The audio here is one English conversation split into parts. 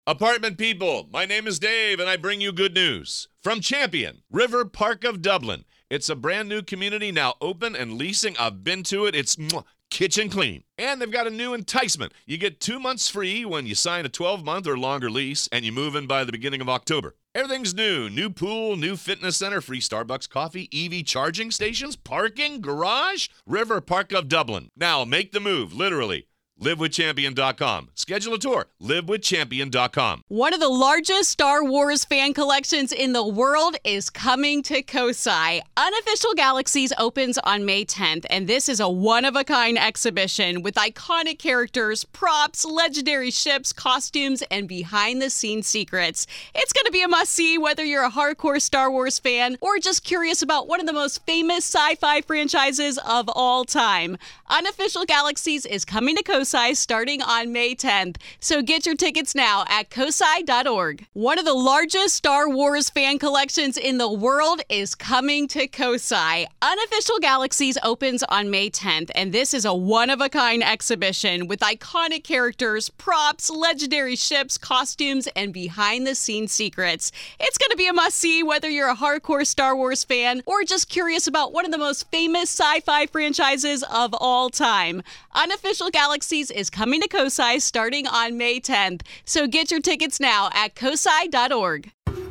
Apartment people, my name is Dave, and I bring you good news. From Champion, River Park of Dublin. It's a brand new community now open and leasing. I've been to it. It's kitchen clean. And they've got a new enticement. You get 2 months free when you sign a 12-month or longer lease, and you move in by the beginning of October. Everything's new. New pool, new fitness center, free Starbucks coffee, EV charging stations, parking, garage. River Park of Dublin. Now make the move, literally. LiveWithChampion.com. Schedule a tour. LiveWithChampion.com. One of the largest Star Wars fan collections in the world is coming to Kosai. Unofficial Galaxies opens on May 10th, and this is a one-of-a-kind exhibition with iconic characters, props, legendary ships, costumes, and behind-the-scenes secrets. It's going to be a must-see whether you're a hardcore Star Wars fan or just curious about one of the most famous sci-fi franchises of all time. Unofficial Galaxies is coming to Kosai starting on May 10th. So get your tickets now at kosai.org. One of the largest Star Wars fan collections in the world is coming to Kosai. Unofficial Galaxies opens on May 10th, and this is a one-of-a-kind exhibition with iconic characters, props, legendary ships, costumes, and behind-the-scenes secrets. It's going to be a must-see whether you're a hardcore Star Wars fan or just curious about one of the most famous sci-fi franchises of all time. Unofficial Galaxies is coming to Kosai starting on May 10th. So get your tickets now at kosai.org.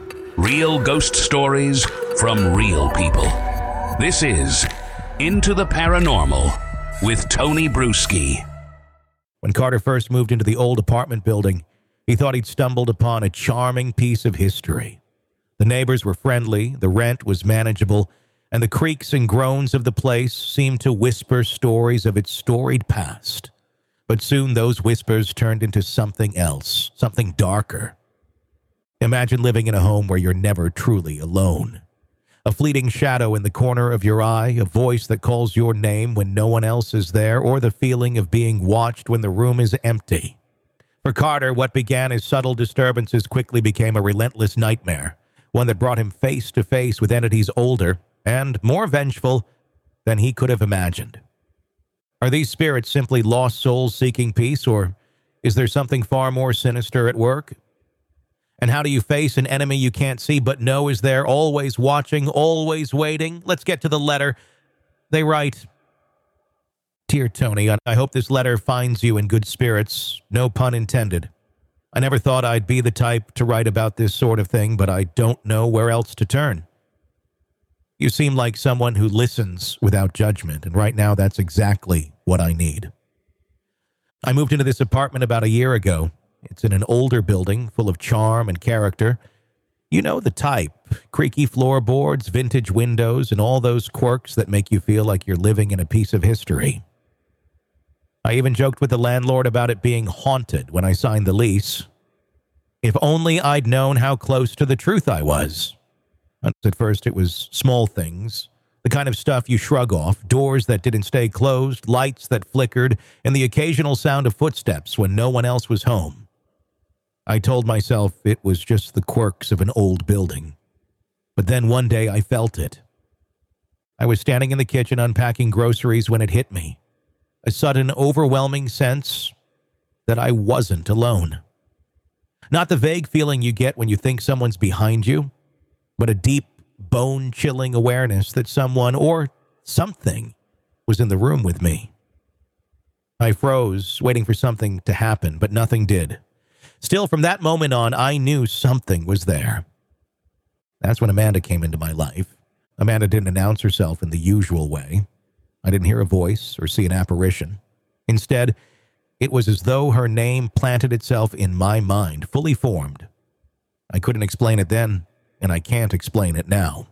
Real ghost stories from real people. This is Into the Paranormal with Tony Bruschi. When Carter first moved into the old apartment building, he thought he'd stumbled upon a charming piece of history. The neighbors were friendly, the rent was manageable, and the creaks and groans of the place seemed to whisper stories of its storied past. But soon those whispers turned into something else, something darker. Imagine living in a home where you're never truly alone. A fleeting shadow in the corner of your eye, a voice that calls your name when no one else is there, or the feeling of being watched when the room is empty. For Carter, what began as subtle disturbances quickly became a relentless nightmare, one that brought him face to face with entities older and more vengeful than he could have imagined. Are these spirits simply lost souls seeking peace, or is there something far more sinister at work? And how do you face an enemy you can't see but know is there, always watching, always waiting? Let's get to the letter. They write, "Dear Tony, I hope this letter finds you in good spirits, no pun intended. I never thought I'd be the type to write about this sort of thing, but I don't know where else to turn. You seem like someone who listens without judgment, and right now that's exactly what I need. I moved into this apartment about a year ago. It's in an older building full of charm and character. You know the type, creaky floorboards, vintage windows, and all those quirks that make you feel like you're living in a piece of history. I even joked with the landlord about it being haunted when I signed the lease. If only I'd known how close to the truth I was. At first, it was small things, the kind of stuff you shrug off, doors that didn't stay closed, lights that flickered, and the occasional sound of footsteps when no one else was home. I told myself it was just the quirks of an old building. But then one day I felt it. I was standing in the kitchen unpacking groceries when it hit me. A sudden, overwhelming sense that I wasn't alone. Not the vague feeling you get when you think someone's behind you, but a deep, bone-chilling awareness that someone or something was in the room with me. I froze, waiting for something to happen, but nothing did. Still, from that moment on, I knew something was there. That's when Amanda came into my life. Amanda didn't announce herself in the usual way. I didn't hear a voice or see an apparition. Instead, it was as though her name planted itself in my mind, fully formed. I couldn't explain it then, and I can't explain it now.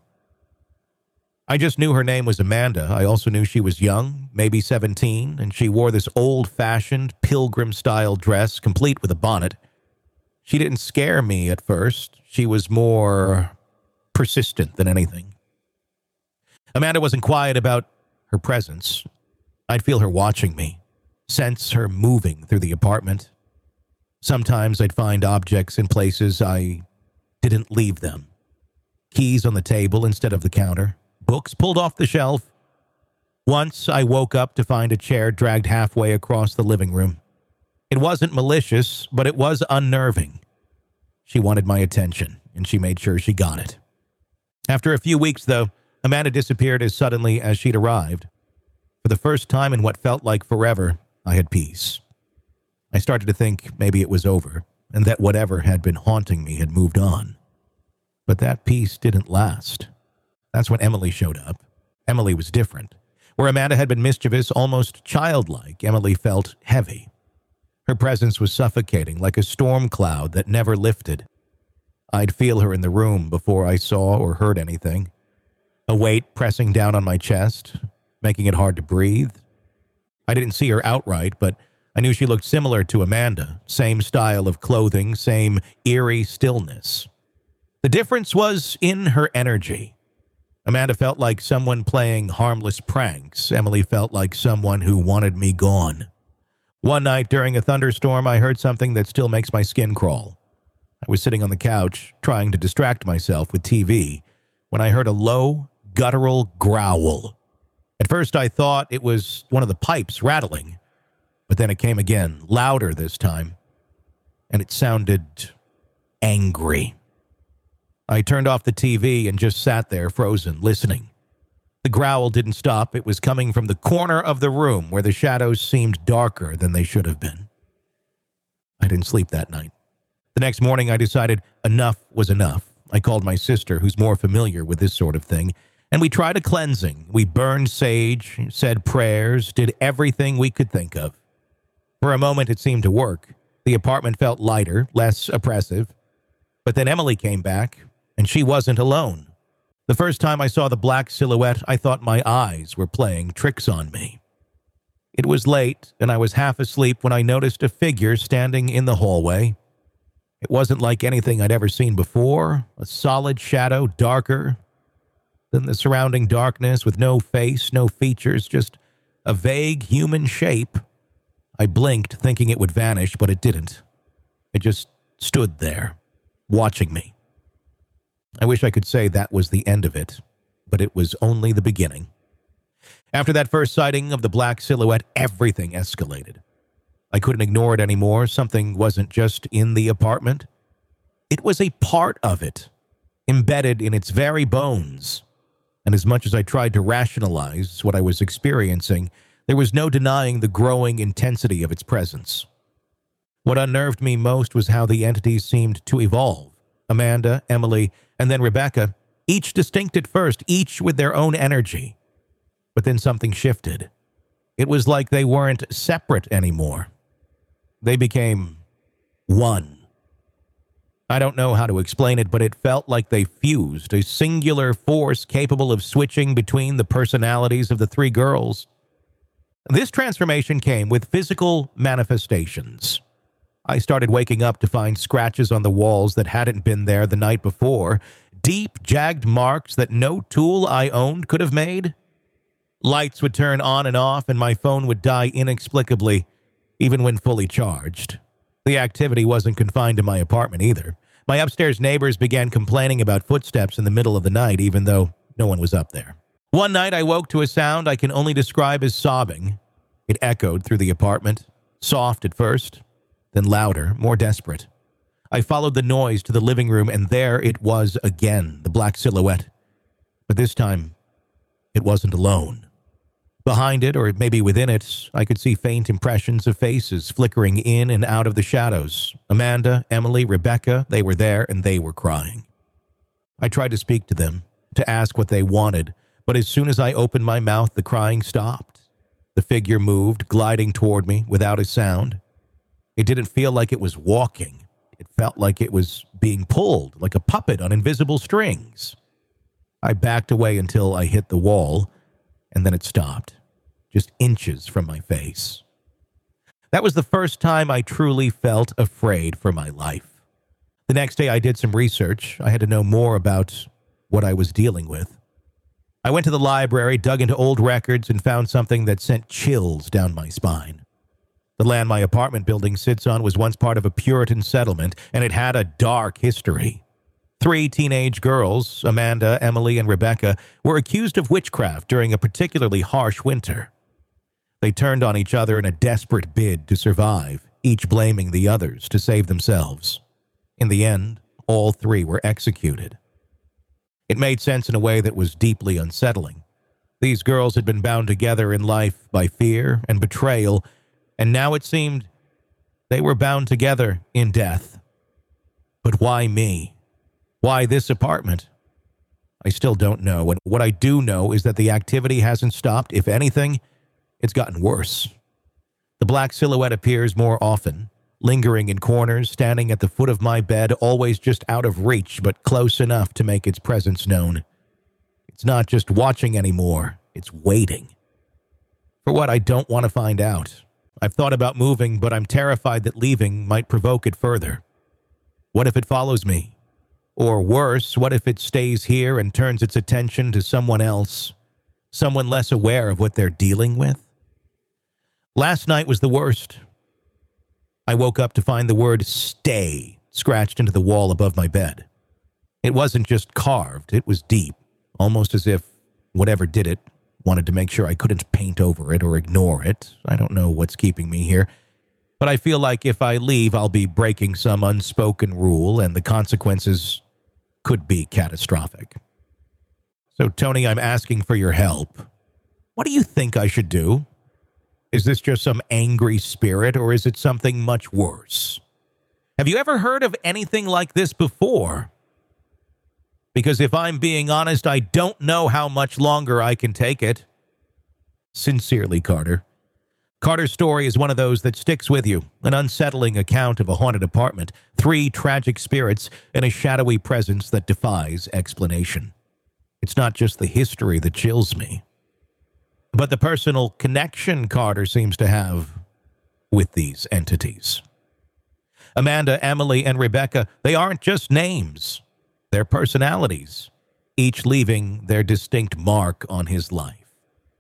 I just knew her name was Amanda. I also knew she was young, maybe 17, and she wore this old-fashioned pilgrim-style dress, complete with a bonnet. She didn't scare me at first. She was more persistent than anything. Amanda wasn't quiet about her presence. I'd feel her watching me, sense her moving through the apartment. Sometimes I'd find objects in places I didn't leave them. Keys on the table instead of the counter. Books pulled off the shelf. Once I woke up to find a chair dragged halfway across the living room. It wasn't malicious, but it was unnerving. She wanted my attention, and she made sure she got it. After a few weeks, though, Amanda disappeared as suddenly as she'd arrived. For the first time in what felt like forever, I had peace. I started to think maybe it was over, and that whatever had been haunting me had moved on. But that peace didn't last. That's when Emily showed up. Emily was different. Where Amanda had been mischievous, almost childlike, Emily felt heavy. Her presence was suffocating, like a storm cloud that never lifted. I'd feel her in the room before I saw or heard anything. A weight pressing down on my chest, making it hard to breathe. I didn't see her outright, but I knew she looked similar to Amanda. Same style of clothing, same eerie stillness. The difference was in her energy. Amanda felt like someone playing harmless pranks. Emily felt like someone who wanted me gone. One night during a thunderstorm, I heard something that still makes my skin crawl. I was sitting on the couch, trying to distract myself with TV, when I heard a low, guttural growl. At first, I thought it was one of the pipes rattling, but then it came again, louder this time, and it sounded angry. I turned off the TV and just sat there, frozen, listening. The growl didn't stop. It was coming from the corner of the room where the shadows seemed darker than they should have been. I didn't sleep that night. The next morning, I decided enough was enough. I called my sister, who's more familiar with this sort of thing, and we tried a cleansing. We burned sage, said prayers, did everything we could think of. For a moment, it seemed to work. The apartment felt lighter, less oppressive. But then Emily came back, and she wasn't alone. The first time I saw the black silhouette, I thought my eyes were playing tricks on me. It was late, and I was half asleep when I noticed a figure standing in the hallway. It wasn't like anything I'd ever seen before, a solid shadow, darker than the surrounding darkness, with no face, no features, just a vague human shape. I blinked, thinking it would vanish, but it didn't. It just stood there, watching me. I wish I could say that was the end of it, but it was only the beginning. After that first sighting of the black silhouette, everything escalated. I couldn't ignore it anymore. Something wasn't just in the apartment. It was a part of it, embedded in its very bones. And as much as I tried to rationalize what I was experiencing, there was no denying the growing intensity of its presence. What unnerved me most was how the entities seemed to evolve. Amanda, Emily, and then Rebecca, each distinct at first, each with their own energy. But then something shifted. It was like they weren't separate anymore. They became one. I don't know how to explain it, but it felt like they fused, a singular force capable of switching between the personalities of the three girls. This transformation came with physical manifestations. I started waking up to find scratches on the walls that hadn't been there the night before, deep, jagged marks that no tool I owned could have made. Lights would turn on and off, and my phone would die inexplicably, even when fully charged. The activity wasn't confined to my apartment either. My upstairs neighbors began complaining about footsteps in the middle of the night, even though no one was up there. One night, I woke to a sound I can only describe as sobbing. It echoed through the apartment, soft at first, then louder, more desperate. I followed the noise to the living room, and there it was again, the black silhouette. But this time, it wasn't alone. Behind it, or maybe within it, I could see faint impressions of faces flickering in and out of the shadows. Amanda, Emily, Rebecca, they were there, and they were crying. I tried to speak to them, to ask what they wanted, but as soon as I opened my mouth, the crying stopped. The figure moved, gliding toward me without a sound. It didn't feel like it was walking. It felt like it was being pulled, like a puppet on invisible strings. I backed away until I hit the wall, and then it stopped, just inches from my face. That was the first time I truly felt afraid for my life. The next day I did some research. I had to know more about what I was dealing with. I went to the library, dug into old records, and found something that sent chills down my spine. The land my apartment building sits on was once part of a Puritan settlement, and it had a dark history. 3 teenage girls, Amanda, Emily, and Rebecca, were accused of witchcraft during a particularly harsh winter. They turned on each other in a desperate bid to survive, each blaming the others to save themselves. In the end, all three were executed. It made sense in a way that was deeply unsettling. These girls had been bound together in life by fear and betrayal, and now it seemed they were bound together in death. But why me? Why this apartment? I still don't know, and what I do know is that the activity hasn't stopped. If anything, it's gotten worse. The black silhouette appears more often, lingering in corners, standing at the foot of my bed, always just out of reach, but close enough to make its presence known. It's not just watching anymore, it's waiting. For what I don't want to find out. I've thought about moving, but I'm terrified that leaving might provoke it further. What if it follows me? Or worse, what if it stays here and turns its attention to someone else? Someone less aware of what they're dealing with? Last night was the worst. I woke up to find the word "stay" scratched into the wall above my bed. It wasn't just carved, it was deep, almost as if whatever did it wanted to make sure I couldn't paint over it or ignore it. I don't know what's keeping me here, but I feel like if I leave, I'll be breaking some unspoken rule, and the consequences could be catastrophic. So, Tony, I'm asking for your help. What do you think I should do? Is this just some angry spirit, or is it something much worse? Have you ever heard of anything like this before? Because if I'm being honest, I don't know how much longer I can take it. Sincerely, Carter. Carter's story is one of those that sticks with you, an unsettling account of a haunted apartment, 3 tragic spirits, and a shadowy presence that defies explanation. It's not just the history that chills me, but the personal connection Carter seems to have with these entities. Amanda, Emily, and Rebecca, they aren't just names. They're personalities, each leaving their distinct mark on his life.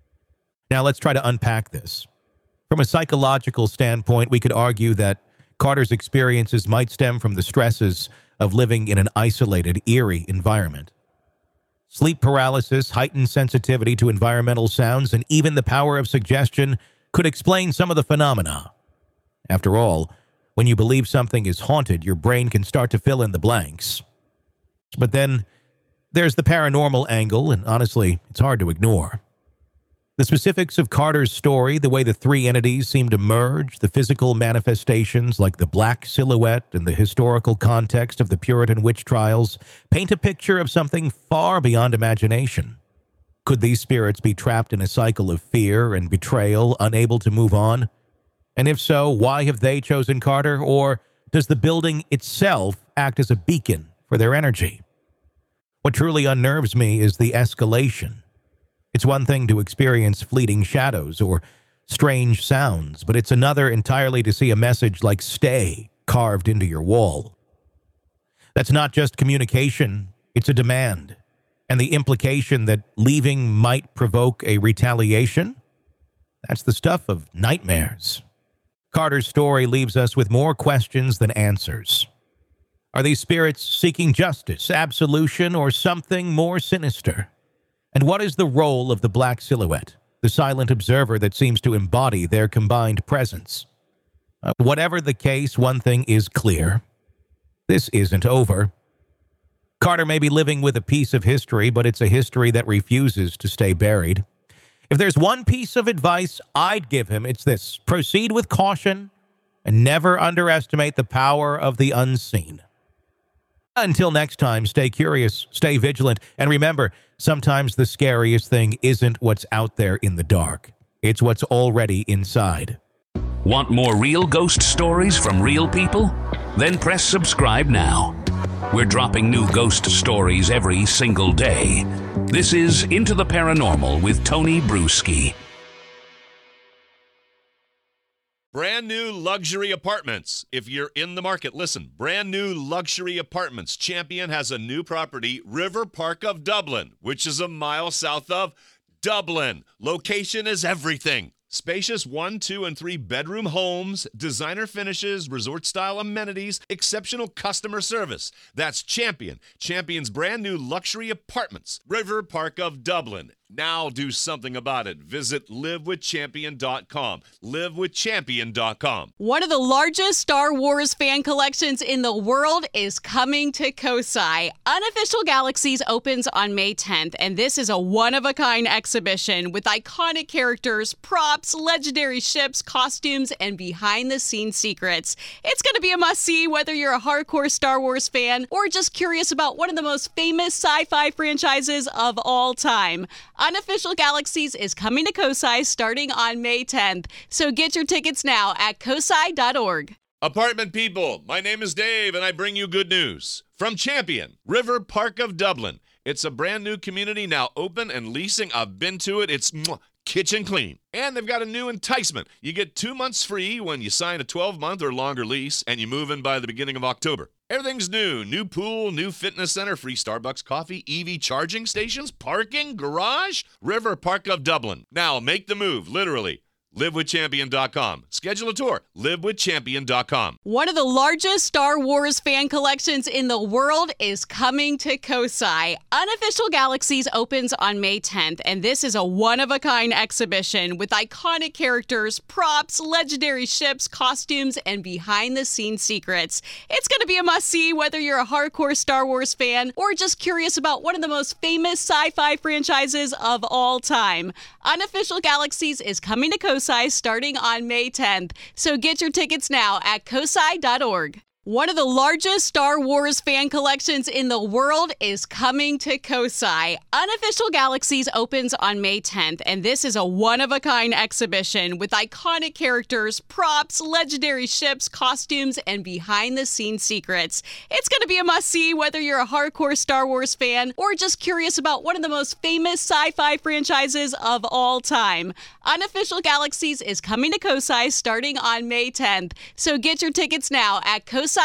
Now let's try to unpack this. From a psychological standpoint, we could argue that Carter's experiences might stem from the stresses of living in an isolated, eerie environment. Sleep paralysis, heightened sensitivity to environmental sounds, and even the power of suggestion could explain some of the phenomena. After all, when you believe something is haunted, your brain can start to fill in the blanks. But then there's the paranormal angle, and honestly, it's hard to ignore. The specifics of Carter's story, the way the 3 entities seem to merge, the physical manifestations like the black silhouette and the historical context of the Puritan witch trials, paint a picture of something far beyond imagination. Could these spirits be trapped in a cycle of fear and betrayal, unable to move on? And if so, why have they chosen Carter? Or does the building itself act as a beacon for their energy? What truly unnerves me is the escalation. It's one thing to experience fleeting shadows or strange sounds, but it's another entirely to see a message like "stay" carved into your wall. That's not just communication, it's a demand. And the implication that leaving might provoke a retaliation? That's the stuff of nightmares. Carter's story leaves us with more questions than answers. Are these spirits seeking justice, absolution, or something more sinister? And what is the role of the black silhouette, the silent observer that seems to embody their combined presence? Whatever the case, one thing is clear. This isn't over. Carter may be living with a piece of history, but it's a history that refuses to stay buried. If there's one piece of advice I'd give him, it's this: proceed with caution and never underestimate the power of the unseen. Until next time, stay curious, stay vigilant, and remember, sometimes the scariest thing isn't what's out there in the dark. It's what's already inside. Want more real ghost stories from real people? Then press subscribe now. We're dropping new ghost stories every single day. This is Into the Paranormal with Tony Bruschi. Brand new luxury apartments. If you're in the market, listen. Brand new luxury apartments. Champion has a new property, River Park of Dublin, which is a mile south of Dublin. Location is everything. Spacious 1, 2, and 3 bedroom homes, designer finishes, resort-style amenities, exceptional customer service. That's Champion. Champion's brand new luxury apartments, River Park of Dublin. Now do something about it. Visit livewithchampion.com. livewithchampion.com. One of the largest Star Wars fan collections in the world is coming to Kosai. Unofficial Galaxies opens on May 10th, and this is a one-of-a-kind exhibition with iconic characters, props, legendary ships, costumes, and behind-the-scenes secrets. It's going to be a must-see whether you're a hardcore Star Wars fan or just curious about one of the most famous sci-fi franchises of all time. Unofficial Galaxies is coming to Kosai starting on May 10th, so get your tickets now at kosai.org. Apartment people, my name is Dave, and I bring you good news. From Champion, River Park of Dublin. It's a brand new community now open and leasing. I've been to it. It's kitchen clean. And they've got a new enticement. You get 2 months free when you sign a 12-month or longer lease, and you move in by the beginning of October. Everything's new. New pool, new fitness center, free Starbucks coffee, EV charging stations, parking, garage. River Park of Dublin. Now make the move, literally. livewithchampion.com. Schedule a tour. livewithchampion.com. One of the largest Star Wars fan collections in the world is coming to Kosai. Unofficial Galaxies opens on May 10th, and this is a one-of-a-kind exhibition with iconic characters, props, legendary ships, costumes, and behind-the-scenes secrets. It's going to be a must-see whether you're a hardcore Star Wars fan or just curious about one of the most famous sci-fi franchises of all time. Unofficial Galaxies is coming to Kosai starting on May 10th, so get your tickets now at kosai.org. One of the largest Star Wars fan collections in the world is coming to Kosai. Unofficial Galaxies opens on May 10th, and this is a one-of-a-kind exhibition with iconic characters, props, legendary ships, costumes, and behind-the-scenes secrets. It's going to be a must-see whether you're a hardcore Star Wars fan or just curious about one of the most famous sci-fi franchises of all time. Unofficial Galaxies is coming to Kosai starting on May 10th, so get your tickets now at kosai.org.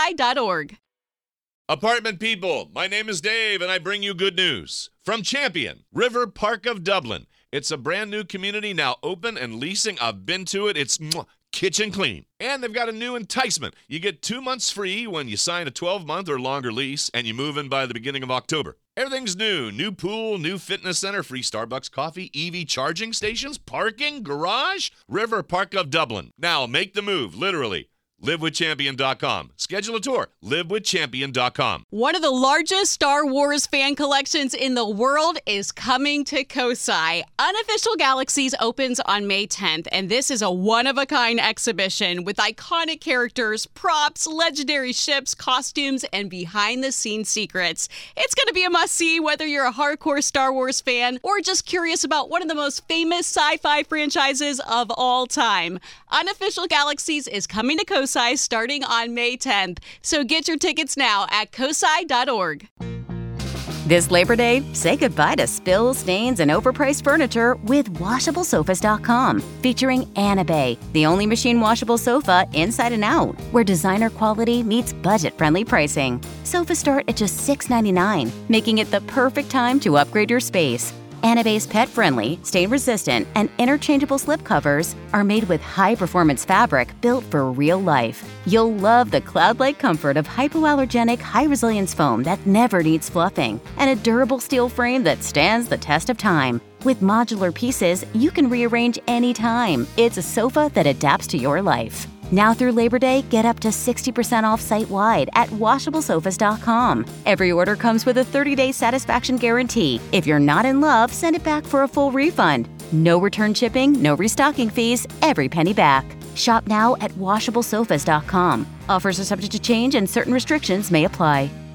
Apartment people, my name is Dave, and I bring you good news. From Champion, River Park of Dublin. It's a brand new community now open and leasing. I've been to it. It's kitchen clean. And they've got a new enticement. You get 2 months free when you sign a 12-month or longer lease, and you move in by the beginning of October. Everything's new. New pool, new fitness center, free Starbucks coffee, EV charging stations, parking, garage. River Park of Dublin. Now make the move, literally. livewithchampion.com. Schedule a tour. livewithchampion.com. One of the largest Star Wars fan collections in the world is coming to Kosai. Unofficial Galaxies opens on May 10th, and this is a one-of-a-kind exhibition with iconic characters, props, legendary ships, costumes, and behind-the-scenes secrets. It's going to be a must-see whether you're a hardcore Star Wars fan or just curious about one of the most famous sci-fi franchises of all time. Unofficial Galaxies is coming to Kosai starting on May 10th, so get your tickets now at kosai.org. This Labor Day, say goodbye to spills, stains, and overpriced furniture with WashableSofas.com, featuring Anabe, the only machine washable sofa inside and out, where designer quality meets budget-friendly pricing. Sofas start at just $6.99, making it the perfect time to upgrade your space. Anabe's pet-friendly, stain-resistant, and interchangeable slipcovers are made with high-performance fabric built for real life. You'll love the cloud-like comfort of hypoallergenic, high-resilience foam that never needs fluffing, and a durable steel frame that stands the test of time. With modular pieces, you can rearrange anytime. It's a sofa that adapts to your life. Now through Labor Day, get up to 60% off site-wide at WashableSofas.com. Every order comes with a 30-day satisfaction guarantee. If you're not in love, send it back for a full refund. No return shipping, no restocking fees, every penny back. Shop now at WashableSofas.com. Offers are subject to change and certain restrictions may apply.